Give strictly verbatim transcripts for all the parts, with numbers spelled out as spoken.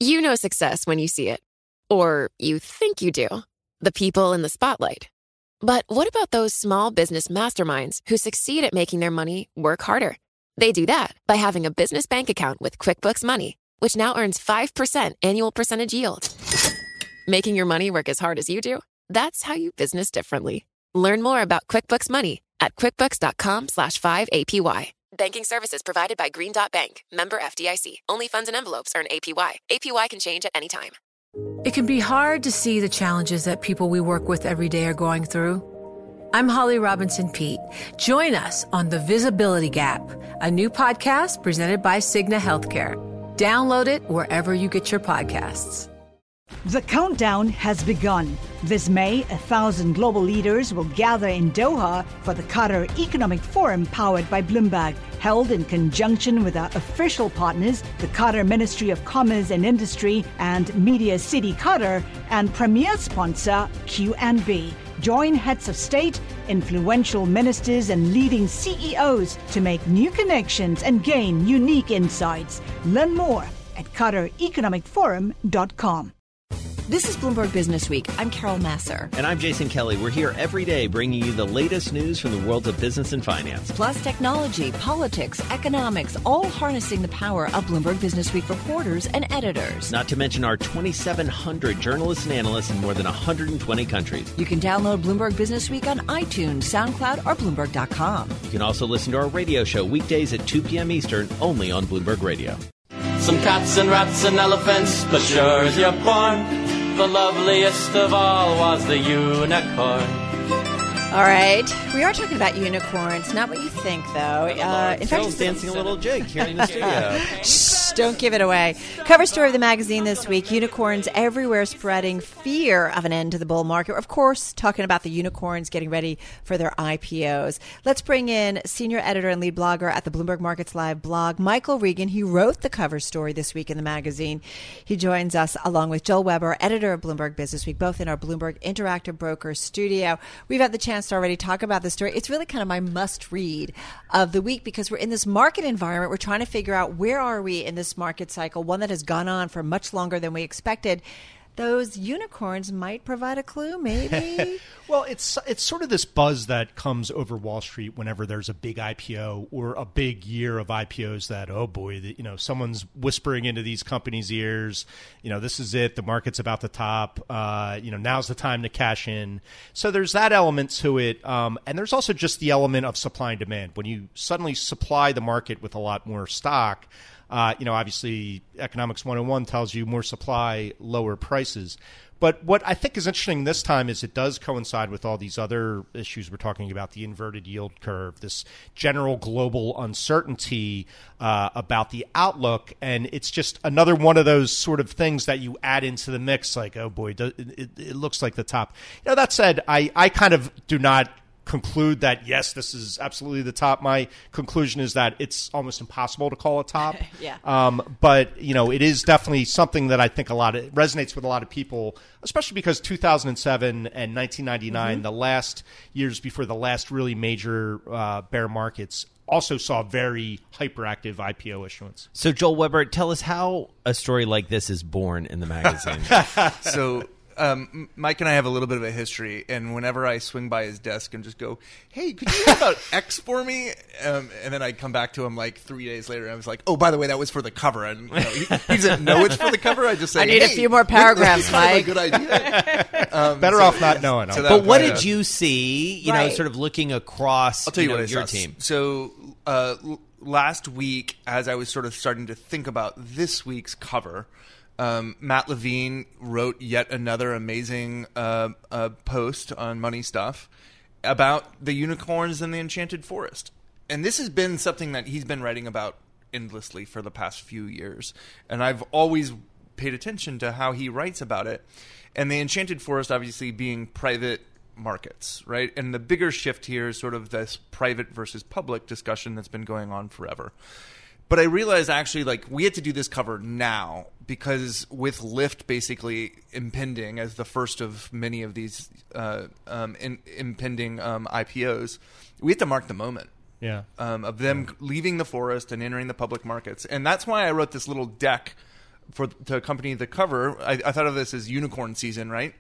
You know success when you see it. Or you think you do. The people in the spotlight. But what about those small business masterminds who succeed at making their money work harder? They do that by having a business bank account with QuickBooks Money, which now earns five percent annual percentage yield. Making your money work as hard as you do? That's how you business differently. Learn more about QuickBooks Money at quickbooks.com slash 5APY. Banking services provided by Green Dot Bank. Member F D I C. Only funds and envelopes earn A P Y. A P Y can change at any time. It can be hard to see the challenges that people we work with every day are going through. I'm Holly Robinson Pete. Join us on The Visibility Gap, a new podcast presented by Cigna Healthcare. Download it wherever you get your podcasts. The countdown has begun. This May, a thousand global leaders will gather in Doha for the Qatar Economic Forum powered by Bloomberg, held in conjunction with our official partners, the Qatar Ministry of Commerce and Industry and Media City Qatar, and premier sponsor Q and B. Join heads of state, influential ministers, and leading C E Os to make new connections and gain unique insights. Learn more at qatar economic forum dot com. This is Bloomberg Business Week. I'm Carol Masser. And I'm Jason Kelly. We're here every day bringing you the latest news from the worlds of business and finance. Plus technology, politics, economics, all harnessing the power of Bloomberg Business Week reporters and editors. Not to mention our twenty-seven hundred journalists and analysts in more than one hundred twenty countries. You can download Bloomberg Business Week on iTunes, SoundCloud, or Bloomberg dot com. You can also listen to our radio show weekdays at two p.m. Eastern, only on Bloomberg Radio. Some cats and rats and elephants, but sure as you're born, the loveliest of all was the unicorn. All right. We are talking about unicorns. Not what you think, though. Uh, in fact, Phil's dancing a little jig here in the studio. Shh, don't give it away. Cover story of the magazine this week, unicorns everywhere spreading fear of an end to the bull market. We're, of course, talking about the unicorns getting ready for their I P Os. Let's bring in senior editor and lead blogger at the Bloomberg Markets Live blog, Michael Regan. He wrote the cover story this week in the magazine. He joins us along with Joel Weber, editor of Bloomberg Business Week, both in our Bloomberg Interactive Brokers studio. We've had the chance to already talk about this story. It's really kind of my must read of the week because we're in this market environment. We're trying to figure out where are we in this market cycle, one that has gone on for much longer than we expected. Those unicorns might provide a clue, maybe. Well, it's it's sort of this buzz that comes over Wall Street whenever there's a big I P O or a big year of I P Os that, oh boy, the, you know, someone's whispering into these companies' ears, you know, this is it, the market's about to top, uh, you know, now's the time to cash in. So there's that element to it. Um, and there's also just the element of supply and demand. When you suddenly supply the market with a lot more stock, Uh, you know, obviously, Economics one oh one tells you more supply, lower prices. But what I think is interesting this time is it does coincide with all these other issues we're talking about, the inverted yield curve, this general global uncertainty uh, about the outlook. And it's just another one of those sort of things that you add into the mix like, oh, boy, it, it, it looks like the top. You know, that said, I, I kind of do not conclude that, yes, this is absolutely the top. My conclusion is that it's almost impossible to call a top. yeah. Um, but, you know, it is definitely something that I think a lot of resonates with a lot of people, especially because two thousand seven and nineteen ninety-nine, mm-hmm. the last years before the last really major uh, bear markets, also saw very hyperactive I P O issuance. So, Joel Weber, tell us how a story like this is born in the magazine. so... Um, Mike and I have a little bit of a history, and whenever I swing by his desk and just go, hey, could you write about X for me? Um, and then I'd come back to him like three days later, and I was like, oh, by the way, that was for the cover. And you know, he, he doesn't know it's for the cover. I just say, I need hey, a few more paragraphs, this Mike. Kind of a good idea. Um, Better so, off not knowing. So but what did of, you see, you right. know, sort of looking across I'll tell you, you know, what I your saw. team? So uh, last week, as I was sort of starting to think about this week's cover, Um, Matt Levine wrote yet another amazing uh, uh, post on Money Stuff about the unicorns in the Enchanted Forest. And this has been something that he's been writing about endlessly for the past few years. And I've always paid attention to how he writes about it. And the Enchanted Forest obviously being private markets, right? And the bigger shift here is sort of this private versus public discussion that's been going on forever. But I realized actually, like, we had to do this cover now because with Lyft basically impending as the first of many of these uh, um, in, impending um, I P Os, we had to mark the moment. Yeah. Um, of them yeah. leaving the forest and entering the public markets. And that's why I wrote this little deck for to accompany the cover, I, I thought of this as unicorn season, right?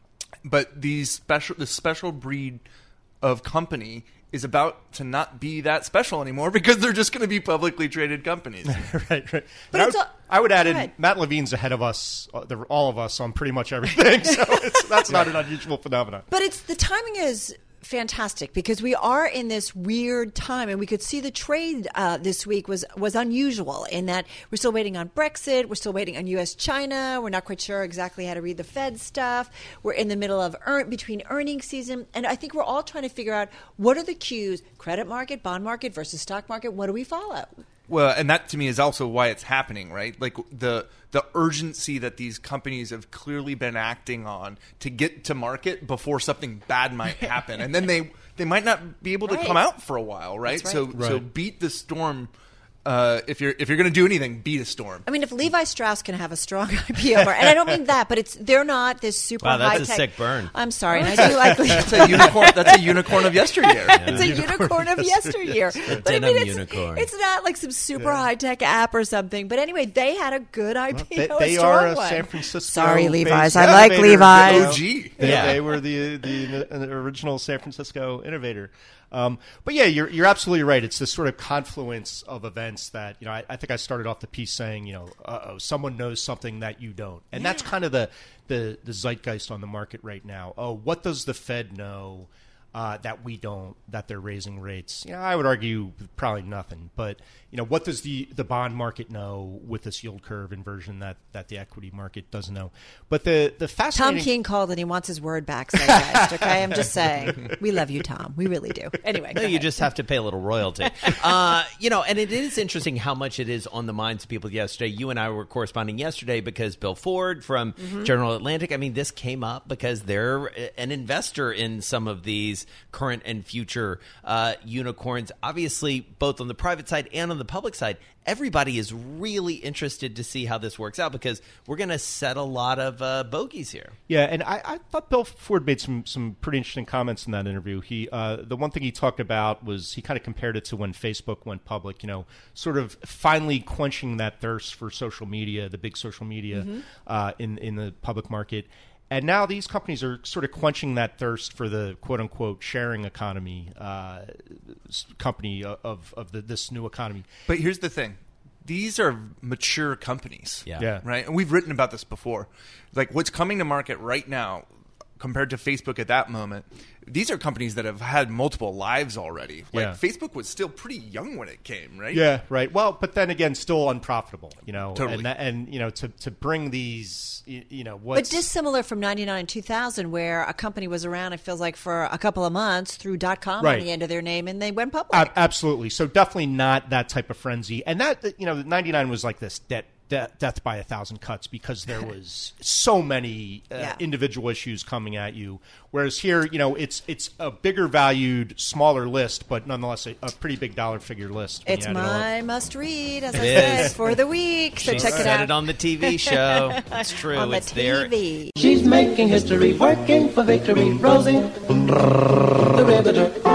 But these special, the special breed of company is about to not be that special anymore because they're just going to be publicly traded companies. right, right. But I it's would, a- I would add in ahead. Matt Levine's ahead of us, uh, the, all of us, on pretty much everything. So it's, that's not an unusual phenomenon. But it's the timing is fantastic because we are in this weird time, and we could see the trade uh, this week was was unusual in that we're still waiting on Brexit, we're still waiting on U S China, we're not quite sure exactly how to read the Fed stuff. We're in the middle of earn, between earnings season, and I think we're all trying to figure out what are the cues: credit market, bond market versus stock market. What do we follow? Well, and that to me is also why it's happening, right? Like the the urgency that these companies have clearly been acting on to get to market before something bad might happen, and then they they might not be able to Right. come out for a while, right? That's So right. so Right. beat the storm. Uh, if you're if you're going to do anything, beat a storm. I mean, if Levi Strauss can have a strong I P O, market, and I don't mean that, but it's they're not this super Wow, that's high a tech. sick burn. I'm sorry, and I do like That's a unicorn. That's a unicorn of yesteryear. It's a unicorn of yesteryear. But I denim mean, it's, unicorn. it's not like some super high tech app or something. But anyway, they had a good I P O. They, they a strong are a one. San Francisco. Sorry, Levi's. based I like innovator. Levi's. You know, O G. They, Yeah. they were the, the the original San Francisco innovator. Um, but yeah, you're you're absolutely right. It's this sort of confluence of events that, you know, I, I think I started off the piece saying, you know, uh-oh, someone knows something that you don't. And that's kind of the, the, the zeitgeist on the market right now. Oh, what does the Fed know uh, that we don't, that they're raising rates? You know, I would argue probably nothing. But, you know, what does the, the bond market know with this yield curve inversion that, that the equity market doesn't know? But the, the Tom fascinating... King called and he wants his word back. Zeitgeist, okay, I'm just saying. We love you, Tom. We really do. Anyway, No, go you ahead. just have to pay a little royalty. uh, you know, and it is interesting how much it is on the minds of people yesterday. You and I were corresponding yesterday because Bill Ford from Mm-hmm. General Atlantic, I mean, this came up because they're an investor in some of these current and future uh, unicorns. Obviously, both on the private side and on the public side, everybody is really interested to see how this works out because we're going to set a lot of uh, bogeys here. Yeah, and I, I thought Bill Ford made some some pretty interesting comments in that interview. He uh, the one thing he talked about was he kind of compared it to when Facebook went public. You know, sort of finally quenching that thirst for social media, the big social media Mm-hmm. uh, in in the public market. And now these companies are sort of quenching that thirst for the quote unquote sharing economy uh, s- company of of the, this new economy. But here's the thing. These are mature companies. Yeah. Yeah. Right? And we've written about this before. Like what's coming to market right now compared to Facebook at that moment, these are companies that have had multiple lives already. Like Yeah. Facebook was still pretty young when it came, right? Yeah, right. Well, but then again, still unprofitable, you know. Totally. And, that, and you know, to, to bring these, you, you know, But what's... dissimilar from ninety-nine and two thousand, where a company was around, it feels like, for a couple of months through .com Right. on the end of their name, and they went public. Ab- absolutely. So definitely not that type of frenzy. And that, you know, ninety-nine was like this debt, de- death by a thousand cuts because there was so many uh, Yeah. individual issues coming at you. Whereas here, you know, it's it's a bigger valued, smaller list, but nonetheless a, a pretty big dollar figure list. when It's you add it all up. my must read, as I It said, is. for the week. So She check it said out it on the T V show. It's true. on the it's T there. V. She's making history, working for victory. Rosie, the Riveter.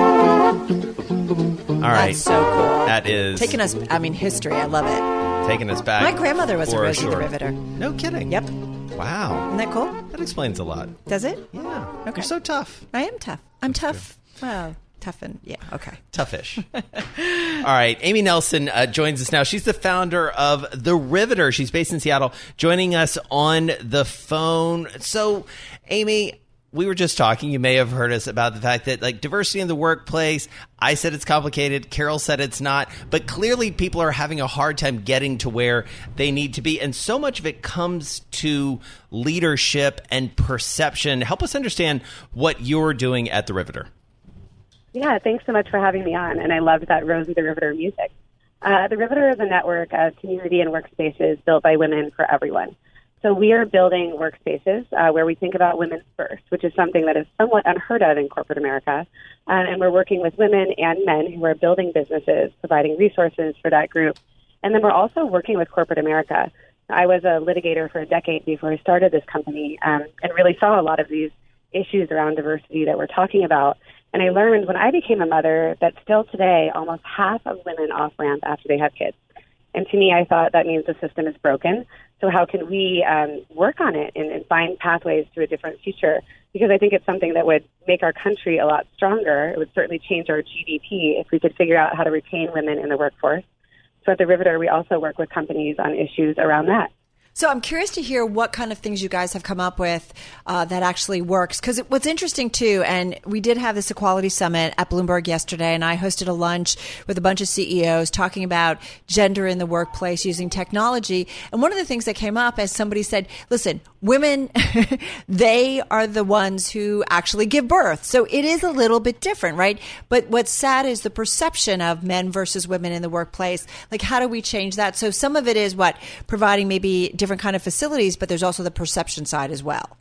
All right. That's so cool. That is Taking us, I mean, history. I love it. taking us back. My grandmother was a for Rosie the sure. Riveter. No kidding. Yep. Wow. Isn't that cool? That explains a lot. Does it? Yeah. Okay. You're so tough. I am tough. I'm tough. Well, tough and, yeah, okay. Toughish. All right. Amy Nelson uh, joins us now. She's the founder of The Riveter. She's based in Seattle, joining us on the phone. So, Amy, we were just talking. You may have heard us about the fact that, like, diversity in the workplace, I said it's complicated. Carol said it's not. But clearly people are having a hard time getting to where they need to be. And so much of it comes to leadership and perception. Help us understand what you're doing at The Riveter. Yeah, thanks so much for having me on. And I loved that Rosie the Riveter music. Uh, the Riveter is a network of community and workspaces built by women for everyone. So we are building workspaces uh, where we think about women first, which is something that is somewhat unheard of in corporate America. Uh, and we're working with women and men who are building businesses, providing resources for that group. And then we're also working with corporate America. I was a litigator for a decade before I started this company um, and really saw a lot of these issues around diversity that we're talking about. And I learned when I became a mother that still today, almost half of women off-ramp after they have kids. And to me, I thought that means the system is broken. So how can we um, work on it and, and find pathways to a different future? Because I think it's something that would make our country a lot stronger. It would certainly change our G D P if we could figure out how to retain women in the workforce. So at the Riveter, we also work with companies on issues around that. So I'm curious to hear what kind of things you guys have come up with uh, that actually works. Because what's interesting, too, and we did have this Equality Summit at Bloomberg yesterday, and I hosted a lunch with a bunch of C E Os talking about gender in the workplace using technology. And one of the things that came up as somebody said, listen, women, they are the ones who actually give birth. So it is a little bit different, right? But what's sad is the perception of men versus women in the workplace. Like, how do we change that? So some of it is what? Providing maybe different kind of facilities, but there's also the perception side as well.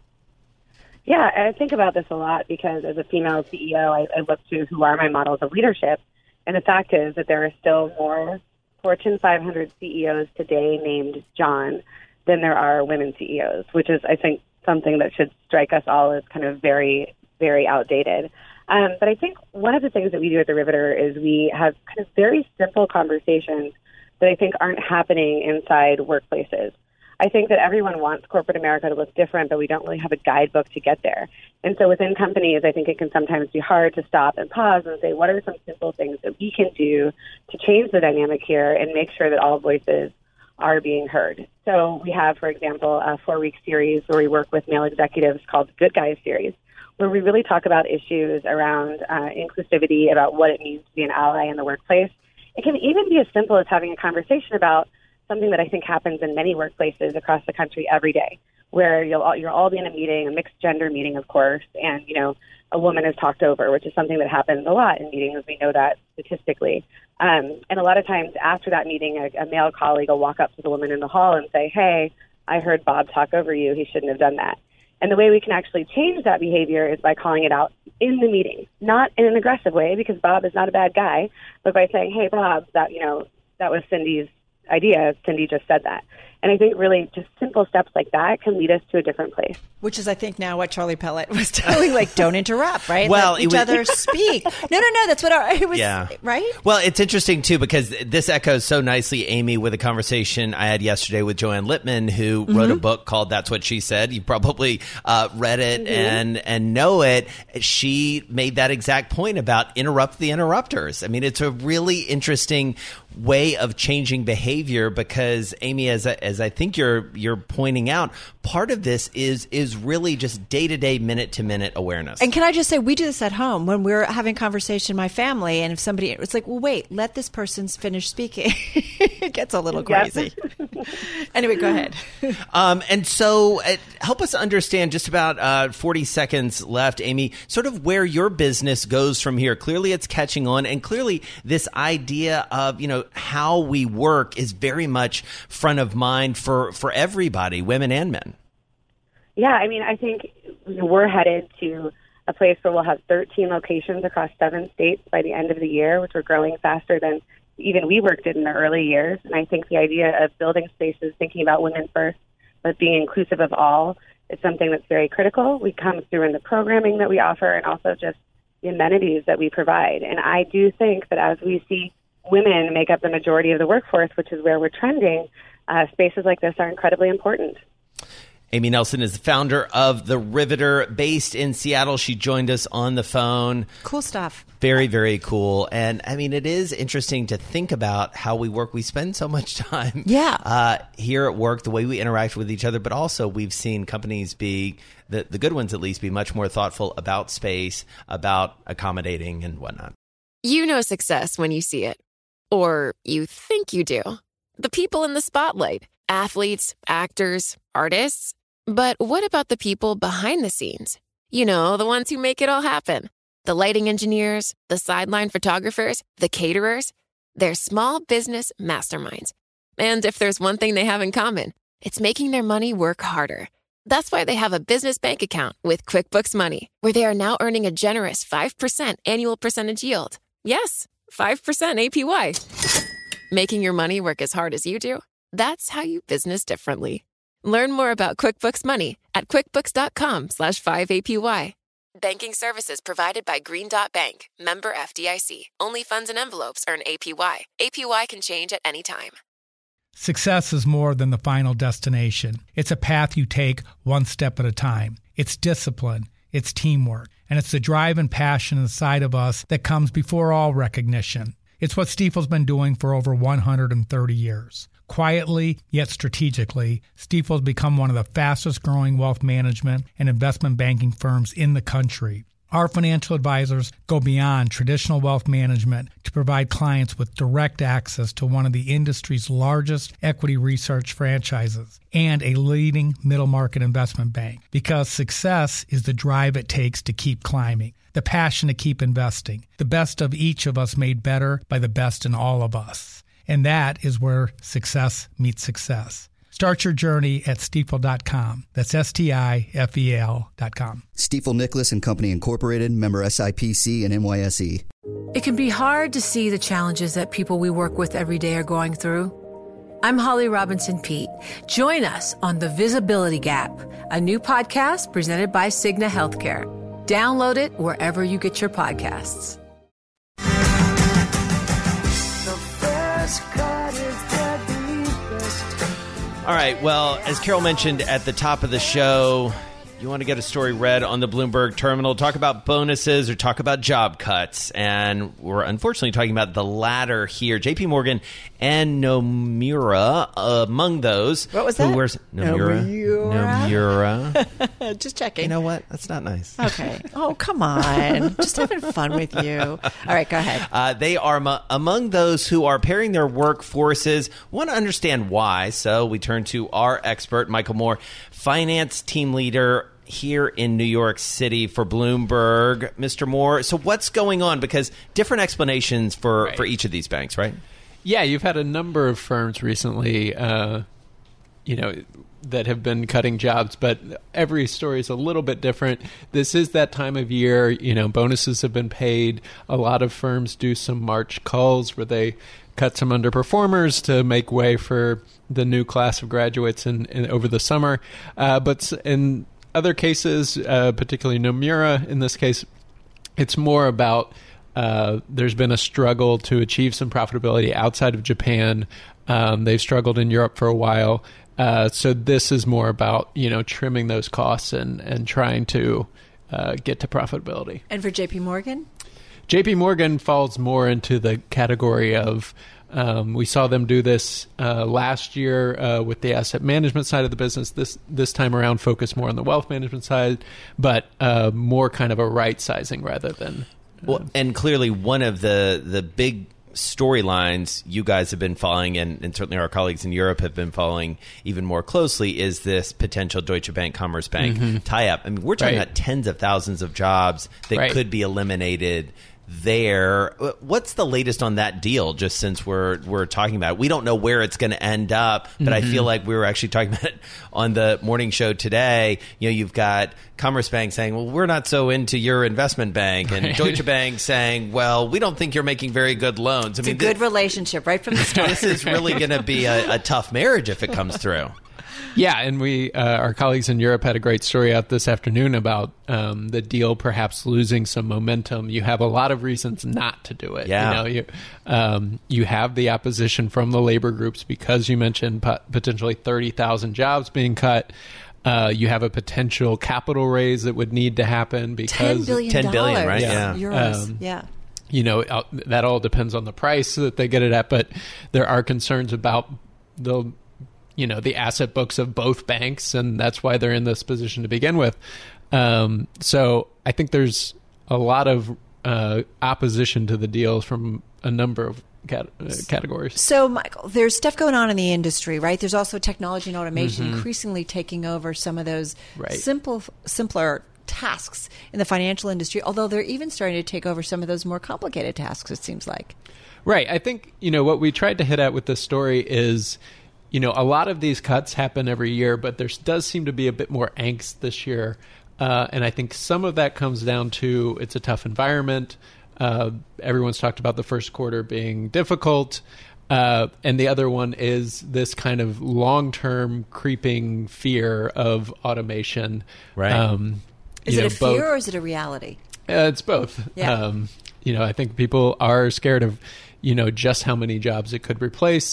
Yeah, I think about this a lot because as a female C E O, I, I look to who are my models of leadership. And the fact is that there are still more Fortune five hundred C E Os today named John than there are women C E Os, which is, I think, something that should strike us all as kind of very, very outdated. Um, but I think one of the things that we do at the Riveter is we have kind of very simple conversations that I think aren't happening inside workplaces. I think that everyone wants corporate America to look different, but we don't really have a guidebook to get there. And so within companies, I think it can sometimes be hard to stop and pause and say, what are some simple things that we can do to change the dynamic here and make sure that all voices are being heard? So we have, for example, a four-week series where we work with male executives called the Good Guys series, where we really talk about issues around uh, inclusivity, about what it means to be an ally in the workplace. It can even be as simple as having a conversation about something that I think happens in many workplaces across the country every day, where you'll all, you'll all be in a meeting, a mixed gender meeting, of course, and, you know, a woman is talked over, which is something that happens a lot in meetings. We know that statistically. Um, and a lot of times after that meeting, a, a male colleague will walk up to the woman in the hall and say, hey, I heard Bob talk over you. He shouldn't have done that. And the way we can actually change that behavior is by calling it out in the meeting, not in an aggressive way, because Bob is not a bad guy, but by saying, hey, Bob, that, you know, that was Cindy's idea. Cindy just said that. And I think really just simple steps like that can lead us to a different place. Which is, I think, now what Charlie Pellet was telling, like, don't interrupt, right? Well, Let each was, other speak. No, no, no. That's what our, it was, yeah. right? Well, it's interesting, too, because this echoes so nicely, Amy, with a conversation I had yesterday with Joanne Littman, who mm-hmm. wrote a book called That's What She Said. You probably uh, read it mm-hmm. and, and know it. She made that exact point about interrupt the interrupters. I mean, it's a really interesting way of changing behavior because, Amy, as I, as I think you're you're pointing out, part of this is is really just day-to-day, minute-to-minute awareness. And can I just say, we do this at home when we're having a conversation in my family, and if somebody, it's like, well, wait, let this person finish speaking. It gets a little crazy. Yep. Anyway, go ahead. Um, and so uh, help us understand, just about uh, forty seconds left, Amy, sort of where your business goes from here. Clearly it's catching on, and clearly this idea of, you know, how we work is very much front of mind for, for everybody, women and men. Yeah, I mean, I think we're headed to a place where we'll have thirteen locations across seven states by the end of the year, which are growing faster than even we worked in the early years. And I think the idea of building spaces, thinking about women first, but being inclusive of all, is something that's very critical. We come through in the programming that we offer and also just the amenities that we provide. And I do think that as we see women make up the majority of the workforce, which is where we're trending, uh, spaces like this are incredibly important. Amy Nelson is the founder of The Riveter, based in Seattle. She joined us on the phone. Cool stuff. Very, very cool. And I mean, it is interesting to think about how we work. We spend so much time yeah. uh, here at work, the way we interact with each other, but also we've seen companies be, the, the good ones at least, be much more thoughtful about space, about accommodating and whatnot. You know success when you see it. Or you think you do. The people in the spotlight, athletes, actors, artists. But what about the people behind the scenes? You know, the ones who make it all happen. The lighting engineers, the sideline photographers, the caterers. They're small business masterminds. And if there's one thing they have in common, it's making their money work harder. That's why they have a business bank account with QuickBooks Money, where they are now earning a generous five percent annual percentage yield. Yes, five percent A P Y. Making your money work as hard as you do? That's how you business differently. Learn more about QuickBooks Money at quickbooks.com slash 5APY. Banking services provided by Green Dot Bank, member F D I C. Only funds and envelopes earn A P Y. A P Y can change at any time. Success is more than the final destination. It's a path you take one step at a time. It's discipline, it's teamwork, and it's the drive and passion inside of us that comes before all recognition. It's what Stifel's been doing for over one hundred thirty years. Quietly, yet strategically, Stifel's become one of the fastest growing wealth management and investment banking firms in the country. Our financial advisors go beyond traditional wealth management to provide clients with direct access to one of the industry's largest equity research franchises and a leading middle market investment bank, because success is the drive it takes to keep climbing, the passion to keep investing, the best of each of us made better by the best in all of us. And that is where success meets success. Start your journey at Stifel dot com. That's S T I F E L dot com. Stifel Nicholas and Company Incorporated, member S I P C and N Y S E. It can be hard to see the challenges that people we work with every day are going through. I'm Holly Robinson Peete. Join us on The Visibility Gap, a new podcast presented by Cigna Healthcare. Download it wherever you get your podcasts. The first cut is the deepest. All right, well, as Carol mentioned at the top of the show, you want to get a story read on the Bloomberg terminal, talk about bonuses or talk about job cuts. And we're unfortunately talking about the latter here. J P Morgan and Nomura among those. What was that? Who wears Nomura? Nomura? Nomura. Just checking. You know what? That's not nice. Okay. Oh, come on. Just having fun with you. All right, go ahead. Uh, they are m- among those who are pairing their workforces. Want to understand why, so we turn to our expert, Michael Moore, finance team leader here in New York City for Bloomberg. Mister Moore, so what's going on? Because different explanations for, right. for each of these banks, right? Yeah, you've had a number of firms recently, uh, you know, that have been cutting jobs, but every story is a little bit different. This is that time of year, you know, bonuses have been paid. A lot of firms do some March culls where they cut some underperformers to make way for the new class of graduates in, in over the summer. Uh, but in other cases, uh, particularly Nomura, in this case, it's more about uh, there's been a struggle to achieve some profitability outside of Japan. Um, they've struggled in Europe for a while. Uh, so this is more about, you know, trimming those costs and, and trying to uh, get to profitability. And for J P Morgan? J P Morgan falls more into the category of, um, we saw them do this uh, last year uh, with the asset management side of the business. This this time around, focus more on the wealth management side, but uh, more kind of a right sizing rather than. Uh, well, and clearly one of the the big storylines you guys have been following, and, and certainly our colleagues in Europe have been following even more closely, is this potential Deutsche Bank Commerce Bank mm-hmm. tie-up. I mean, we're talking right. about tens of thousands of jobs that right. could be eliminated there. What's the latest on that deal, just since we're we're talking about it? We don't know where it's going to end up, but mm-hmm. I feel like we were actually talking about it on the morning show today. You know, you've got Commerce Bank saying, well, we're not so into your investment bank, and right. Deutsche Bank saying, well, we don't think you're making very good loans. I it's mean, a good th- relationship right from the start. This is really going to be a, a tough marriage if it comes through. Yeah, and we, uh, our colleagues in Europe had a great story out this afternoon about um, the deal perhaps losing some momentum. You have a lot of reasons not to do it. Yeah. You know, you, um, you have the opposition from the labor groups because you mentioned pot- potentially thirty thousand jobs being cut. Uh, you have a potential capital raise that would need to happen because ten billion ten billion, right? Yeah. Yeah. Euros. Um, yeah. You know, that all depends on the price that they get it at, but there are concerns about the you know, the asset books of both banks, and that's why they're in this position to begin with. Um, so I think there's a lot of uh, opposition to the deals from a number of cat- uh, categories. So, Michael, there's stuff going on in the industry, right? There's also technology and automation mm-hmm. increasingly taking over some of those right. simple, simpler tasks in the financial industry, although they're even starting to take over some of those more complicated tasks, it seems like. Right. I think, you know, what we tried to hit at with this story is, you know, a lot of these cuts happen every year, but there does seem to be a bit more angst this year. Uh, and I think some of that comes down to it's a tough environment. Uh, everyone's talked about the first quarter being difficult. Uh, and the other one is this kind of long-term creeping fear of automation. Right. Um, is you it know, a fear both, or is it a reality? Uh, it's both. Yeah. Um, you know, I think people are scared of, you know, just how many jobs it could replace.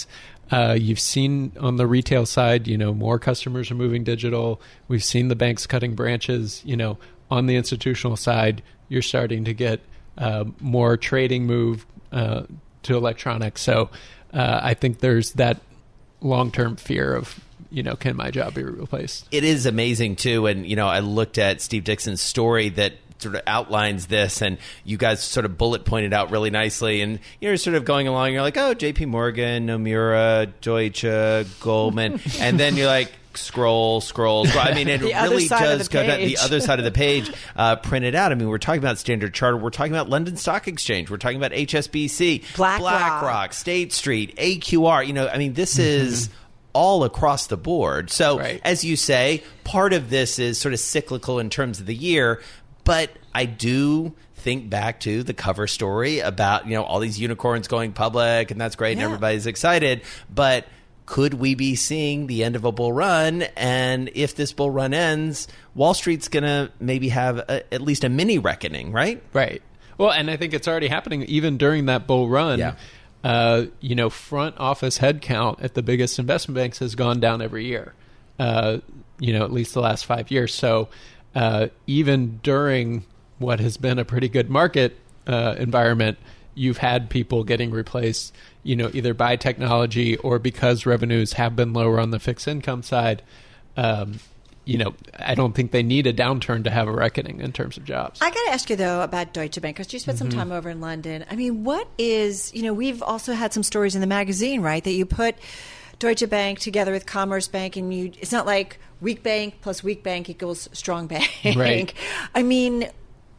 Uh, you've seen on the retail side, you know, more customers are moving digital. We've seen the banks cutting branches. You know, on the institutional side, you're starting to get uh, more trading move uh, to electronic. So uh, I think there's that long-term fear of, you know, can my job be replaced? It is amazing, too. And, you know, I looked at Steve Dixon's story that sort of outlines this, and you guys sort of bullet pointed out really nicely. And you're sort of going along, you're like, oh, J P Morgan, Nomura, Deutsche, Goldman. And then you're like, scroll, scroll, scroll. I mean, it really does go down the other side of the page, uh, printed out. I mean, we're talking about Standard Chartered. We're talking about London Stock Exchange. We're talking about H S B C, BlackRock, BlackRock, State Street, A Q R. You know, I mean, this is all across the board. So, right. as you say, part of this is sort of cyclical in terms of the year. But I do think back to the cover story about, you know, all these unicorns going public, and that's great, and Yeah. everybody's excited. But could we be seeing the end of a bull run? And if this bull run ends, Wall Street's going to maybe have a, at least a mini reckoning, right? Right. Well, and I think it's already happening even during that bull run. Yeah. Uh, you know, front office headcount at the biggest investment banks has gone down every year, uh, you know, at least the last five years. So uh, even during what has been a pretty good market uh, environment, you've had people getting replaced, you know, either by technology or because revenues have been lower on the fixed income side. Um, you know, I don't think they need a downturn to have a reckoning in terms of jobs. I got to ask you, though, about Deutsche Bank, because you spent some Mhm. time over in London. I mean, what is, you know, we've also had some stories in the magazine, right, that you put Deutsche Bank together with Commerce Bank, and you it's not like weak bank plus weak bank equals strong bank. Right. I mean,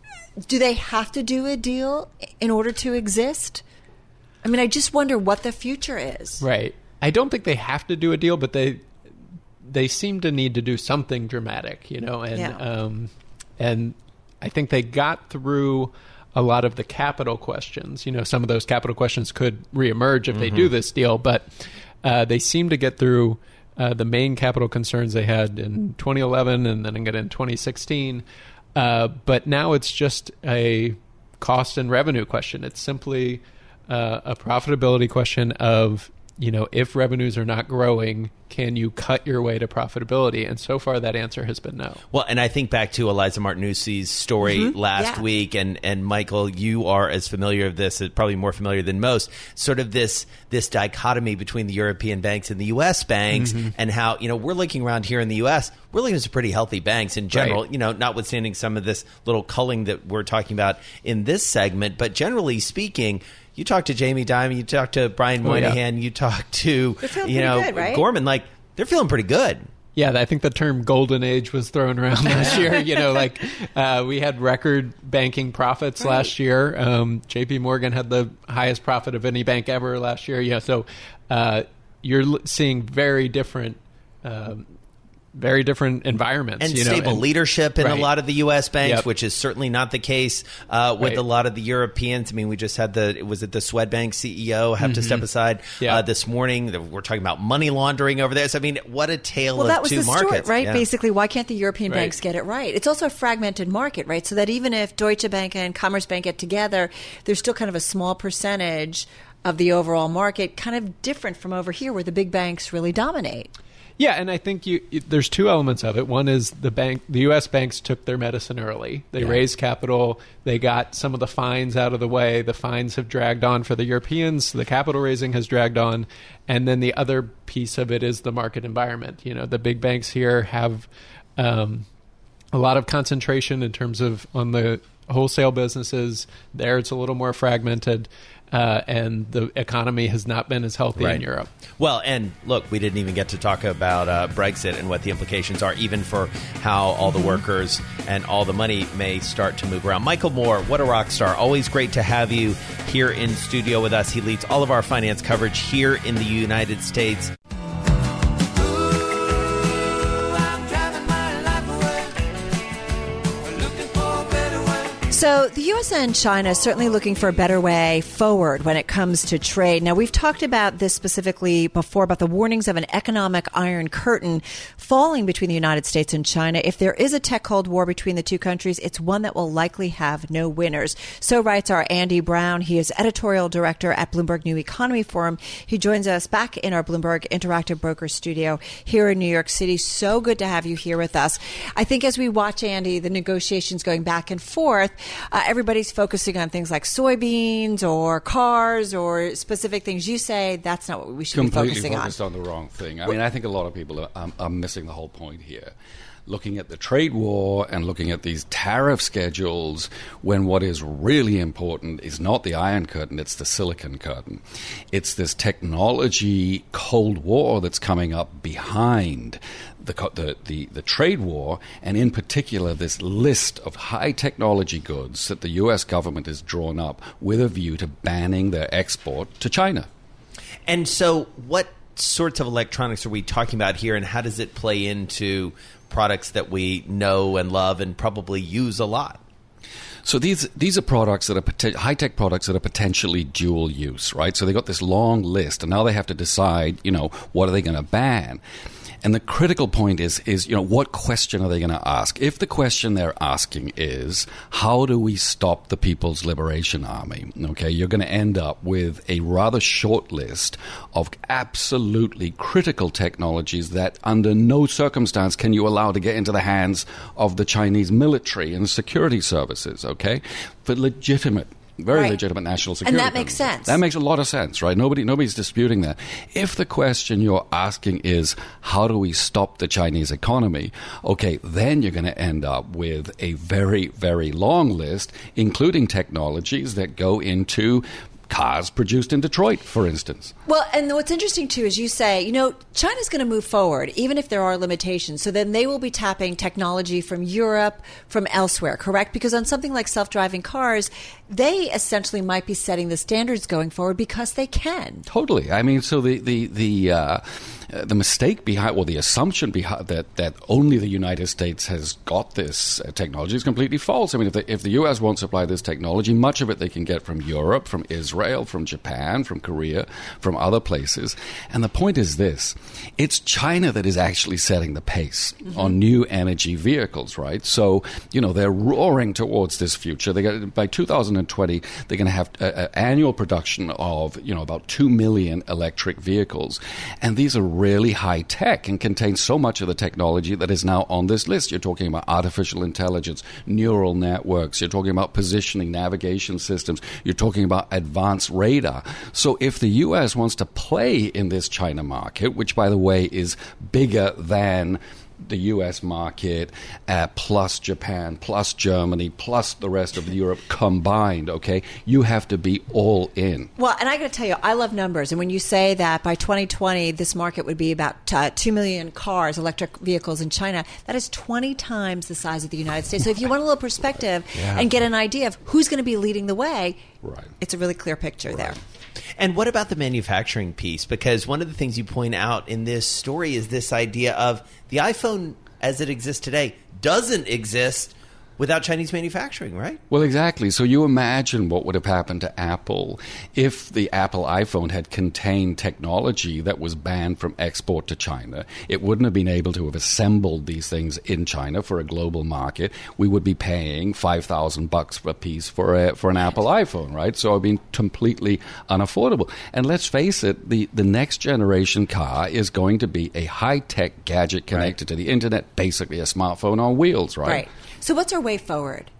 do they have to do a deal in order to exist? I mean, I just wonder what the future is. Right. I don't think they have to do a deal, but they they seem to need to do something dramatic, you know, and Yeah. um, and I think they got through a lot of the capital questions. You know, some of those capital questions could reemerge if they do this deal, but uh, they seem to get through uh, the main capital concerns they had in twenty eleven and then again in twenty sixteen. Uh, but now it's just a cost and revenue question. It's simply uh, a profitability question of, you know, if revenues are not growing, can you cut your way to profitability? And so far, that answer has been no. Well, and I think back to Eliza Martinuzzi's story Mhm. last Yeah. week, and, and Michael, you are as familiar with this, probably more familiar than most, sort of this this dichotomy between the European banks and the U S banks, Mhm. and how, you know, we're looking around here in the U S, we're looking at some pretty healthy banks in general, Right. you know, notwithstanding some of this little culling that we're talking about in this segment, but generally speaking, you talk to Jamie Dimon, you talk to Brian Oh, yeah. Moynihan, you talk to, They're feeling you pretty know, good, right? Gorman, like, they're feeling pretty good. Yeah, I think the term golden age was thrown around last year. You know, like uh, we had record banking profits Right. last year. Um, J P Morgan had the highest profit of any bank ever last year. Yeah, so uh, you're l- seeing very different, um, very different environments. And you know, stable and- leadership in right. a lot of the U S banks, Yep. which is certainly not the case uh, with Right. a lot of the Europeans. I mean, we just had the, was it the Swedbank C E O have to step aside Yeah. uh, this morning. We're talking about money laundering over there. So, I mean, what a tale Well, of that was two the markets. story, right? Yeah. Basically, why can't the European Right. banks get it right? It's also a fragmented market, right? So that even if Deutsche Bank and Commerce Bank get together, there's still kind of a small percentage of the overall market, kind of different from over here where the big banks really dominate. Yeah, and I think you, it, there's two elements of it. One is the bank, the U S banks took their medicine early. They Yeah. raised capital. They got some of the fines out of the way. The fines have dragged on for the Europeans. The capital raising has dragged on. And then the other piece of it is the market environment. You know, the big banks here have um, a lot of concentration in terms of on the wholesale businesses. There, it's a little more fragmented. Uh, and the economy has not been as healthy Right. in Europe. Well, and look, we didn't even get to talk about uh, Brexit and what the implications are, even for how all the workers and all the money may start to move around. Michael Moore, what a rock star. Always great to have you here in studio with us. He leads all of our finance coverage here in the United States. So the U S and China are certainly looking for a better way forward when it comes to trade. Now, we've talked about this specifically before, about the warnings of an economic iron curtain falling between the United States and China. If there is a tech Cold War between the two countries, it's one that will likely have no winners. So writes our Andy Brown. He is editorial director at Bloomberg New Economy Forum. He joins us back in our Bloomberg Interactive Broker studio here in New York City. So good to have you here with us. I think as we watch, Andy, the negotiations going back and forth, Uh, everybody's focusing on things like soybeans or cars or specific things. You say that's not what we should Completely be focusing focused on. on the wrong thing. I mean, I think a lot of people are, um, are missing the whole point here. Looking at the trade war and looking at these tariff schedules, when what is really important is not the Iron Curtain, it's the Silicon Curtain. It's this technology Cold War that's coming up behind the, the, the, the trade war, and in particular this list of high technology goods that the U S government has drawn up with a view to banning their export to China. And so what sorts of electronics are we talking about here, and how does it play into products that we know and love and probably use a lot? So these these are products that are poten- high-tech products that are potentially dual use, right? So they got this long list, and now they have to decide, you know, what are they going to ban? And the critical point is, is, you know, what question are they going to ask? If the question they're asking is, how do we stop the People's Liberation Army? Okay, you're going to end up with a rather short list of absolutely critical technologies that under no circumstance can you allow to get into the hands of the Chinese military and security services, okay? For legitimate Very Right. legitimate national security. And that makes purposes. sense. That makes a lot of sense, right? Nobody, nobody's disputing that. If the question you're asking is, how do we stop the Chinese economy? Okay, then you're going to end up with a very, very long list, including technologies that go into cars produced in Detroit, for instance. Well, and what's interesting, too, is you say, you know, China's going to move forward, even if there are limitations. So then they will be tapping technology from Europe, from elsewhere, correct? Because on something like self-driving cars, they essentially might be setting the standards going forward because they can. Totally. I mean, so the the the uh, the mistake behind, well, the assumption behind that that only the United States has got this uh, technology is completely false. I mean, if the, if the U S won't supply this technology, much of it they can get from Europe, from Israel, from Japan, from Korea, from other places. And the point is this: it's China that is actually setting the pace mm-hmm. on new energy vehicles, right? So, you know, they're roaring towards this future. They got, by two thousand twenty, they're going to have an annual production of, you know, about two million electric vehicles. And these are really high tech and contain so much of the technology that is now on this list. You're talking about artificial intelligence, neural networks. You're talking about positioning, navigation systems. You're talking about advanced radar. So if the U S wants to play in this China market, which, by the way, is bigger than the U S market, uh, plus Japan, plus Germany, plus the rest of Europe combined, okay? You have to be all in. Well, and I got to tell you, I love numbers. And when you say that by twenty twenty, this market would be about uh, two million cars, electric vehicles in China, that is twenty times the size of the United States. So if you want a little perspective Yeah. and get an idea of who's going to be leading the way, right. it's a really clear picture there. And what about the manufacturing piece? Because one of the things you point out in this story is this idea of the iPhone as it exists today doesn't exist without Chinese manufacturing, right? Well, exactly. So you imagine what would have happened to Apple if the Apple iPhone had contained technology that was banned from export to China. It wouldn't have been able to have assembled these things in China for a global market. We would be paying five thousand bucks a piece for a, for an Apple iPhone, right? So it would be completely unaffordable. And let's face it, the, the next generation car is going to be a high-tech gadget connected right. to the internet, basically a smartphone on wheels, right? Right. So what's our way forward?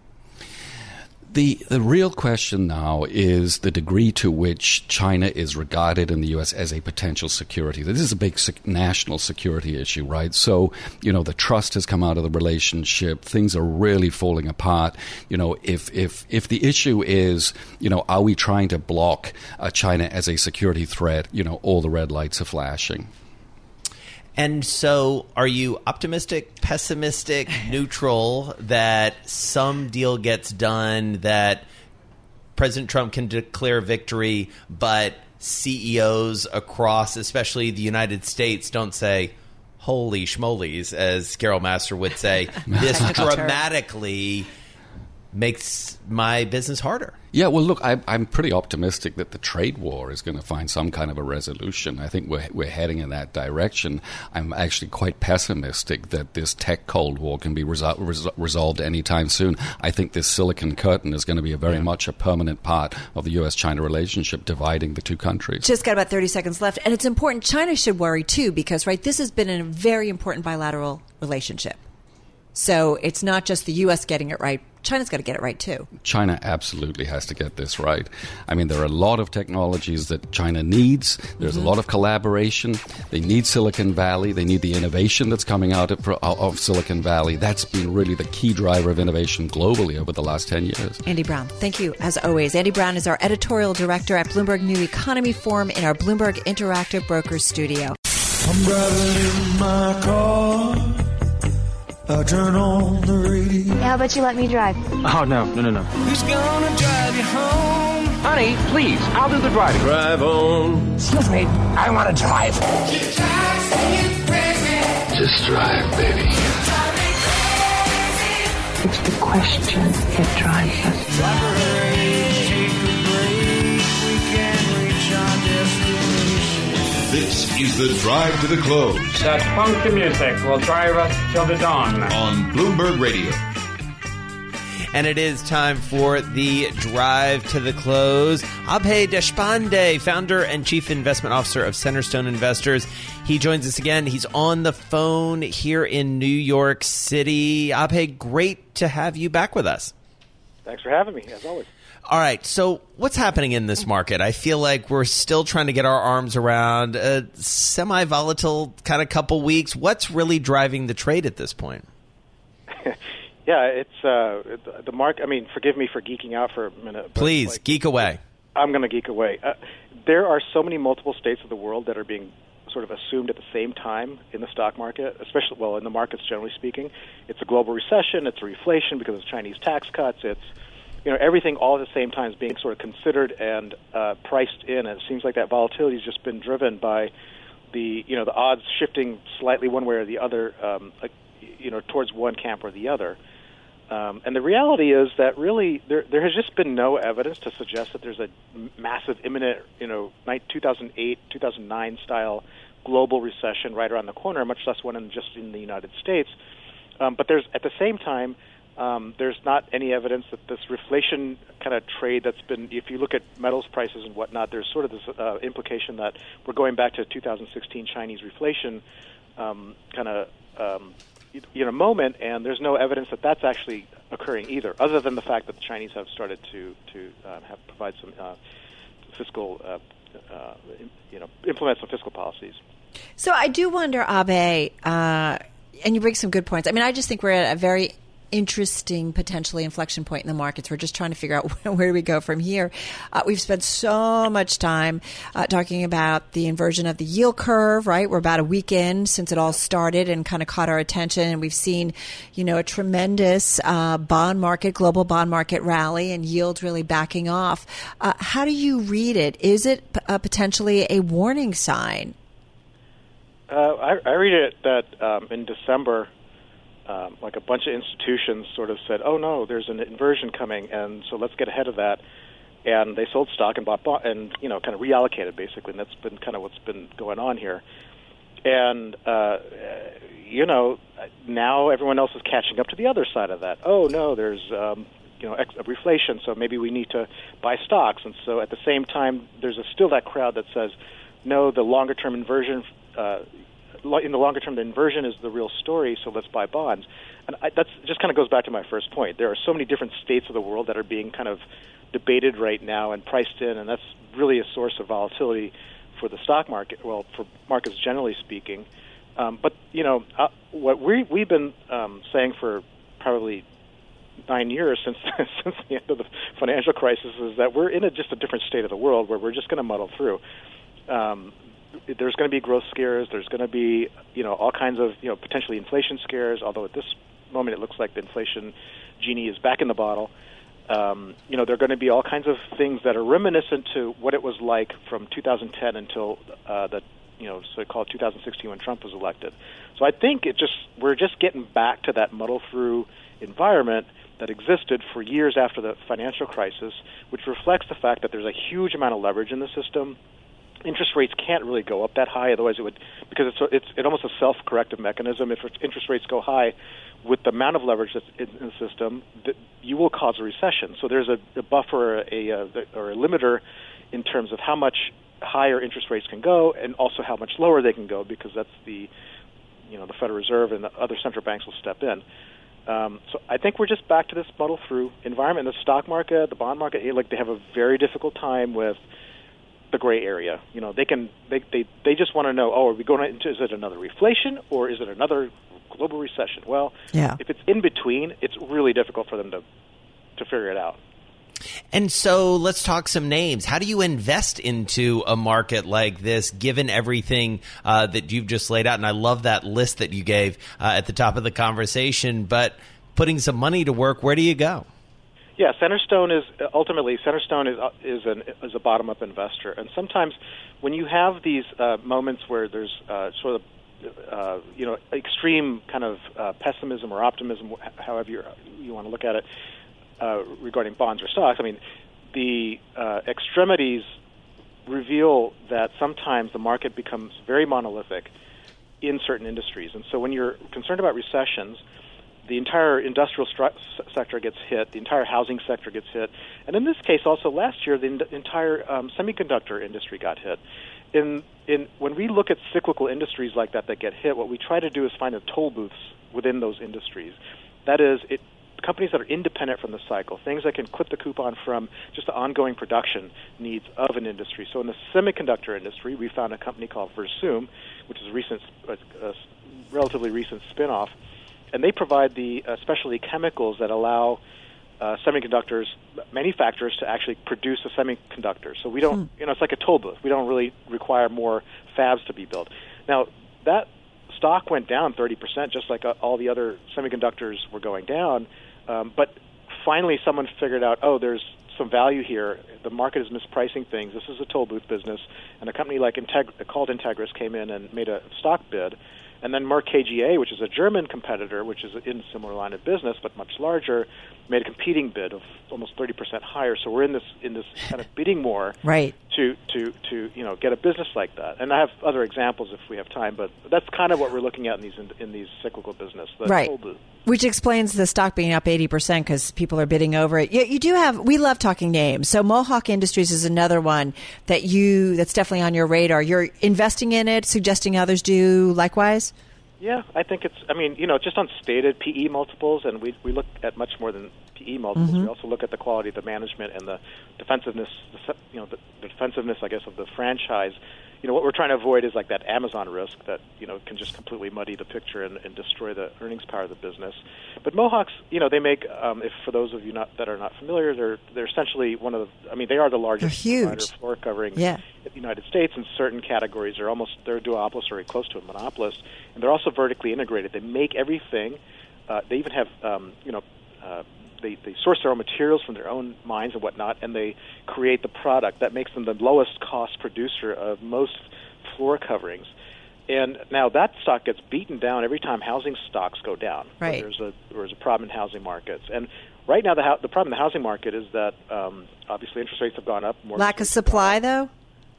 The the real question now is the degree to which China is regarded in the U S as a potential security. This is a big sec- national security issue, right? So, you know, the trust has come out of the relationship. Things are really falling apart. You know, if if if the issue is, you know, are we trying to block uh, China as a security threat? You know, all the red lights are flashing. And so are you optimistic, pessimistic, neutral that some deal gets done, that President Trump can declare victory, but C E Os across, especially the United States, don't say, holy schmolies, as Carol Master would say, this dramatically makes my business harder. Yeah, well, look, I, I'm pretty optimistic that the trade war is going to find some kind of a resolution. I think we're, we're heading in that direction. I'm actually quite pessimistic that this tech Cold War can be resol- resol- resolved anytime soon. I think this Silicon Curtain is going to be a very yeah. much a permanent part of the U S China relationship, dividing the two countries. Just got about thirty seconds left. And it's important. China should worry, too, because, right, this has been a very important bilateral relationship. So it's not just the U S getting it right. China's got to get it right, too. China absolutely has to get this right. I mean, there are a lot of technologies that China needs. There's mm-hmm. a lot of collaboration. They need Silicon Valley. They need the innovation that's coming out of, of Silicon Valley. That's been really the key driver of innovation globally over the last ten years. Andy Brown, thank you, as always. Andy Brown is our editorial director at Bloomberg New Economy Forum in our Bloomberg Interactive Brokers studio. I'm driving in my car. I turn on the radio. Yeah, how about you let me drive? Oh, no, no, no, no. Who's gonna drive you home? Honey, please, I'll do the driving. Drive on. Excuse me, I want to drive. Just drive, baby. It's the question that drives us. Driver, hurry, take a break. We can reach our destination. This is the Drive to the Close. That funky music will drive us till the dawn. On Bloomberg Radio. And it is time for the Drive to the Close. Abhay Deshpande, founder and chief investment officer of Centerstone Investors. He joins us again. He's on the phone here in New York City. Abhay, great to have you back with us. Thanks for having me, as always. All right, so what's happening in this market? I feel like we're still trying to get our arms around a semi-volatile kind of couple weeks. What's really driving the trade at this point? Yeah, it's uh, the market. I mean, forgive me for geeking out for a minute. Please, like, geek away. I'm going to geek away. Uh, there are so many multiple states of the world that are being sort of assumed at the same time in the stock market, especially, well, in the markets generally speaking. It's a global recession. It's a reflation because of Chinese tax cuts. It's You know, everything all at the same time is being sort of considered and uh, priced in. And it seems like that volatility has just been driven by the, you know, the odds shifting slightly one way or the other, um, like, you know, towards one camp or the other. Um, and the reality is that really there there has just been no evidence to suggest that there's a massive imminent, you know, two thousand eight, two thousand nine style global recession right around the corner, much less one in just in the United States. Um, but there's at the same time, Um, there's not any evidence that this reflation kind of trade that's been, if you look at metals prices and whatnot, there's sort of this uh, implication that we're going back to two thousand sixteen Chinese reflation um, kind of, um, you know, moment, and there's no evidence that that's actually occurring either, other than the fact that the Chinese have started to to uh, have provide some uh, fiscal, uh, uh, you know, implement some fiscal policies. So I do wonder, Abhay, uh, and you bring some good points. I mean, I just think we're at a very interesting, potentially inflection point in the markets. We're just trying to figure out where do we go from here. Uh, we've spent so much time uh, talking about the inversion of the yield curve, right? We're about a week in since it all started and kind of caught our attention. And we've seen, you know, a tremendous uh, bond market, global bond market rally and yields really backing off. Uh, how do you read it? Is it p- uh, potentially a warning sign? Uh, I, I read it that um, in December, Um, like a bunch of institutions sort of said, "Oh no, there's an inversion coming, and so let's get ahead of that." And they sold stock and bought, bought and you know, kind of reallocated basically. And that's been kind of what's been going on here. And uh, you know, now everyone else is catching up to the other side of that. Oh no, there's um, you know, ex- reflation, so maybe we need to buy stocks. And so at the same time, there's a, still that crowd that says, "No, the longer term inversion." Uh, in the longer term, the inversion is the real story, so let's buy bonds. And I, that's just kind of goes back to my first point. There are so many different states of the world that are being kind of debated right now and priced in, and that's really a source of volatility for the stock market, well, for markets generally speaking. Um, but, you know, uh, what we, we've been um, saying for probably nine years since since the end of the financial crisis is that we're in a, just a different state of the world where we're just going to muddle through. Um, there's going to be growth scares. There's going to be, you know, all kinds of, you know, potentially inflation scares, although at this moment it looks like the inflation genie is back in the bottle. Um, you know, there are going to be all kinds of things that are reminiscent to what it was like from two thousand ten until uh, the, you know, so-called two thousand sixteen when Trump was elected. So I think it just we're just getting back to that muddle-through environment, that existed for years after the financial crisis, which reflects the fact that there's a huge amount of leverage in the system. Interest rates can't really go up that high, otherwise it would, because it's it's, it's almost a self-corrective mechanism. If interest rates go high with the amount of leverage that's in the system, that you will cause a recession. So there's a, a buffer, a, a or a limiter in terms of how much higher interest rates can go, and also how much lower they can go, because that's the, you know, the Federal Reserve and the other central banks will step in. Um, so I think we're just back to this muddle-through environment. The stock market, the bond market, like they have a very difficult time with the gray area. You know, they can they they, they just want to know, oh, are we going into, is it another reflation or is it another global recession? Well, yeah. if it's in between, it's really difficult for them to to figure it out. And so let's talk some names. How do you invest into a market like this, given everything uh, that you've just laid out? And I love that list that you gave uh, at the top of the conversation. But putting some money to work, where do you go? Yeah, Centerstone is ultimately Centerstone is is an is a bottom-up investor, and sometimes when you have these uh, moments where there's uh, sort of uh, you know extreme kind of uh, pessimism or optimism, however you you want to look at it, uh, regarding bonds or stocks, I mean, the uh, extremities reveal that sometimes the market becomes very monolithic in certain industries, and so when you're concerned about recessions, the entire industrial stru- sector gets hit, the entire housing sector gets hit, and in this case also last year the in- entire um, semiconductor industry got hit. In, in, when we look at cyclical industries like that that get hit, what we try to do is find the toll booths within those industries. That is, it, companies that are independent from the cycle, things that can clip the coupon from just the ongoing production needs of an industry. So in the semiconductor industry, we found a company called Versum, which is a recent, a, a relatively recent spin-off, and they provide the uh, specialty chemicals that allow uh, semiconductors manufacturers to actually produce a semiconductor. So we don't, hmm. you know, it's like a toll booth. We don't really require more fabs to be built. Now, that stock went down thirty percent, just like uh, all the other semiconductors were going down. Um, but finally, someone figured out, oh, there's some value here. The market is mispricing things. This is a toll booth business, and a company like Integ- called Integris came in and made a stock bid. And then Merck K G A, which is a German competitor, which is in a similar line of business but much larger, made a competing bid of almost thirty percent higher. So we're in this in this kind of bidding war right. to, to, to you know get a business like that. And I have other examples if we have time, but that's kind of what we're looking at in these in, in these cyclical business. The right. toll booth. Which explains the stock being up eighty percent because people are bidding over it. You, you do have, we love talking names. So Mohawk Industries is another one that you, that's definitely on your radar. You're investing in it, suggesting others do likewise? Yeah, I think it's, I mean, you know, just on stated P E multiples, and we we look at much more than P E multiples. Mm-hmm. We also look at the quality of the management and the defensiveness, the, you know, the, the defensiveness, I guess, of the franchise. You know, what we're trying to avoid is like that Amazon risk that, you know, can just completely muddy the picture and, and destroy the earnings power of the business. But Mohawks, you know, they make, um, if for those of you not, that are not familiar, they're they're essentially one of the, I mean, they are the largest provider of floor coverings yeah. in the United States. In certain categories, they're almost, they're a duopolist or very close to a monopolist. And they're also vertically integrated. They make everything. Uh, they even have, um, you know, uh, They, they source their own materials from their own mines and whatnot, and they create the product that makes them the lowest cost producer of most floor coverings. And now that stock gets beaten down every time housing stocks go down. Right. So there's a there's a problem in housing markets, and right now the ho- the problem in the housing market is that um, obviously interest rates have gone up. Lack of supply, though.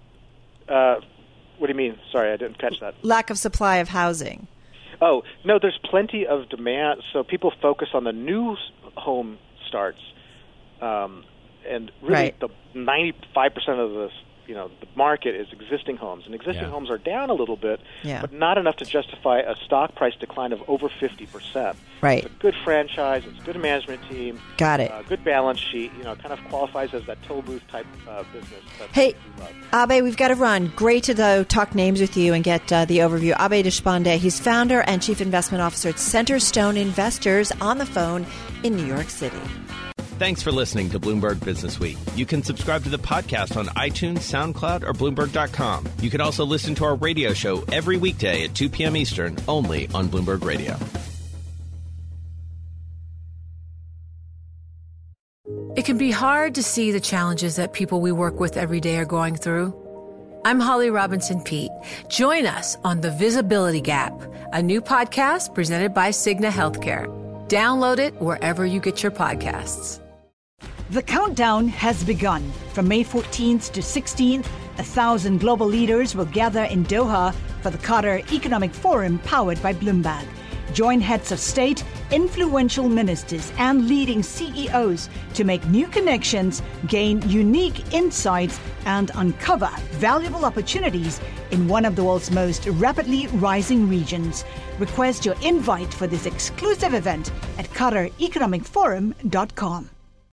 Uh, what do you mean? Sorry, I didn't catch that. Lack of supply of housing. Oh, no, there's plenty of demand. So people focus on the new home starts. Um, and really right. the ninety-five percent of the, you know, the market is existing homes. And existing yeah. homes are down a little bit, yeah. but not enough to justify a stock price decline of over fifty percent. Right. It's a good franchise. It's a good management team. Got it. Uh, good balance sheet. You know, kind of qualifies as that toll booth type uh, business. That's hey, Abe, we've got to run. Great to though talk names with you and get uh, the overview. Abe Deshpande, he's founder and chief investment officer at Centerstone Investors, on the phone in New York City. Thanks for listening to Bloomberg Business Week. You can subscribe to the podcast on iTunes, SoundCloud, or Bloomberg dot com. You can also listen to our radio show every weekday at two p.m. Eastern, only on Bloomberg Radio. It can be hard to see the challenges that people we work with every day are going through. I'm Holly Robinson Peete. Join us on The Visibility Gap, a new podcast presented by Cigna Healthcare. Download it wherever you get your podcasts. The countdown has begun. From May fourteenth to sixteenth, a thousand global leaders will gather in Doha for the Qatar Economic Forum powered by Bloomberg. Join heads of state, influential ministers, and leading C E Os to make new connections, gain unique insights, and uncover valuable opportunities in one of the world's most rapidly rising regions. Request your invite for this exclusive event at qatar economic forum dot com.